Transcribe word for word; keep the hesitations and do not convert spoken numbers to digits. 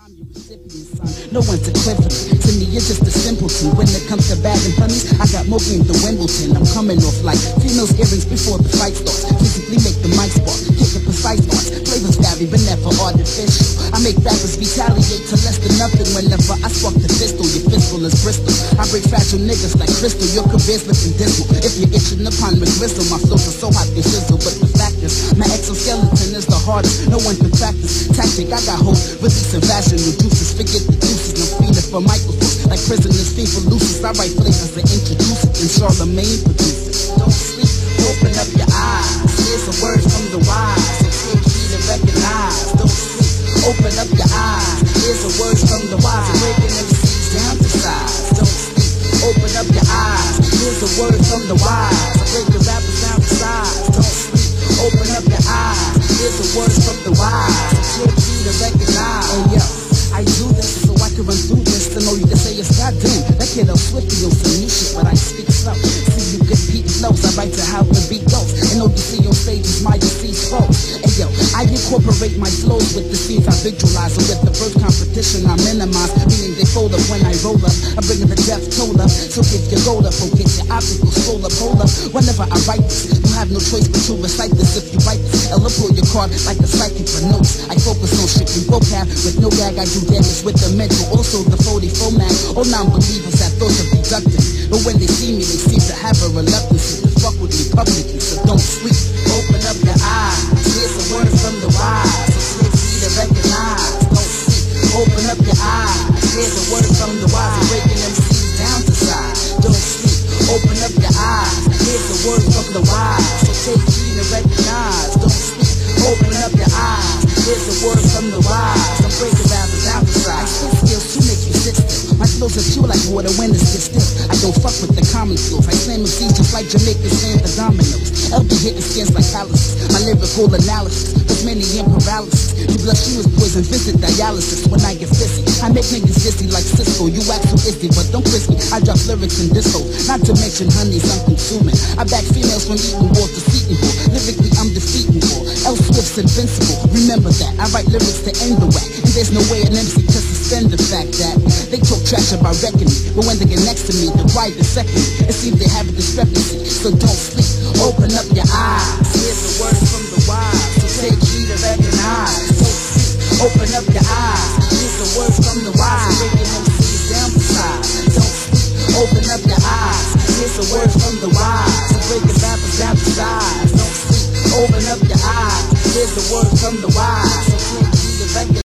I'm your recipient, son. No one's equivalent. To me, you're just a simpleton. When it comes to bagging honeys, I got more game than Wimbledon. I'm coming off like females' earrings before the fight starts. Physically make the mic spark. Kick the precise parts. Flavors vary, but never artificial. I make rappers retaliate to less than nothing whenever I spark the pistol. Your fistful is Bristol. I break fragile niggas like crystal. Your career's looking dismal. If you're itching upon McGristle, my flows are so hot they sizzle. But the fact is, my exoskeleton is the hardest. No one can practice tactic. I got hope, releasing vaginal juices. Forget the juices. No feeling for microphones like prisoners fee for looses. I write flavors and introduce it. And Charlemagne produces. Don't sleep. Open up your eyes. Here's a word from the wise. So take heed and recognize. Don't sleep. Open up your eyes. Here's a word from the wise. Breaking them seeds down to size. Don't sleep. Open up your eyes. Here's a word from the wise. I break the rappers down to size. Don't sleep. Open up your eyes. Here's a word from the wise. So take heed and recognize. Oh yo, I do this so I can run through this. To know you can say it's goddamn. That kid up Swifty on some new shit, but I speak slow. See you good beat flows. I write to how the beat goes. And O D C on stage is my deceased foes. And yo, I incorporate my flows with the scenes I visualize. And with the first competition I minimize, meaning they fold up when I roll up. I bring the death toll up. So if you roll up, or get your obstacles roll up, hold up. Whenever I write this, you have no choice but to recite this. If you write this, I'll pull your card like a psychic for notes. I focus on shit we both have. With no gag, I do damage with the mental. Also the forty-four mag. All non-believers have thoughts of deducting. But when they see me, they seem to have a reluctance to fuck with me publicly. So don't sleep. Open up your eyes. Here's a word from the wise. So take heed and recognize. Don't sleep. Open up your eyes. Here's a word from the wise. I'm breaking them seeds down to size. Don't sleep. Open up your eyes. Here's a word from the wise. So take heed and recognize. Don't sleep. Open up your eyes. Here's a word from the wise. I'm breaking rappers down to size. I spit skills to make you sit still. My flows are pure like water when it's get still. I don't fuck with the common flows. I slam M Cs just like Jamaican slam the dominoes. L B hitting skins like calluses. My lyrical analysis with many in paralysis. You blush you is poison, visit dialysis when I get busy. I make niggas dizzy like Cisco. You act so iffy, but don't quiz me. I drop lyrics in disco. Not to mention honeys I'm consuming. I back females from eating war to seating war. Lyrically I'm defeating war. L Swift's invincible. Remember that. I write lyrics to end the whack. And there's no way an M C can suspend the fact that they talk trash about wrecking me. But when they get next to me, they're right the second. It seems they have a discrepancy. So don't sleep. Open up your eyes. Here's the word from the wise. So take heed and recognize. Don't sleep. Open up your eyes. Here's the word from the wise. Breaking them seeds down the size. Don't sleep. Open up your eyes. Here's the word from the wise. So breaking rappers down the size. Don't sleep. Open up your eyes. Here's the word from the wise. So take heed and recognize.